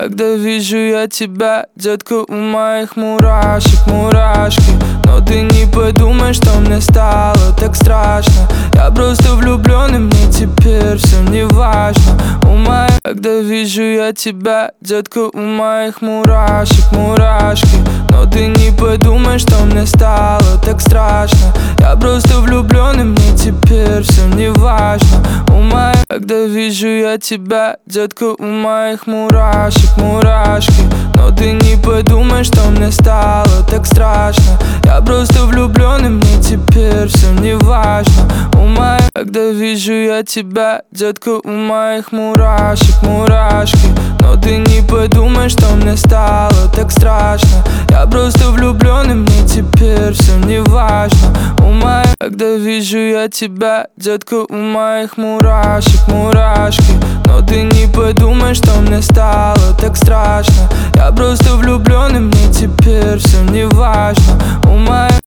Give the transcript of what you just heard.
Когда вижу я тебя, детка, у моих мурашек мурашки. Но ты не подумай, что мне стало так страшно. Я просто влюблен, и мне теперь все не важно. Когда вижу я тебя, детка, у моих мурашек мурашки. Но ты не подумай, что мне стало так страшно. Я просто влюблен, и мне теперь все не важно. Когда вижу я тебя, детка, у моих мурашек мурашки. Но ты не подумай, что мне стало так страшно. Я просто влюблен, и мне теперь все не важно. Когда вижу я тебя, детка, у моих мурашек мурашки. Но ты не подумай, что мне стало так страшно. Я просто влюблен, и мне теперь все не важно. Когда вижу я тебя, детка, у моих мурашек мурашки. Но ты не подумай, что мне стало так страшно. Я просто влюблен, и мне теперь все не важно.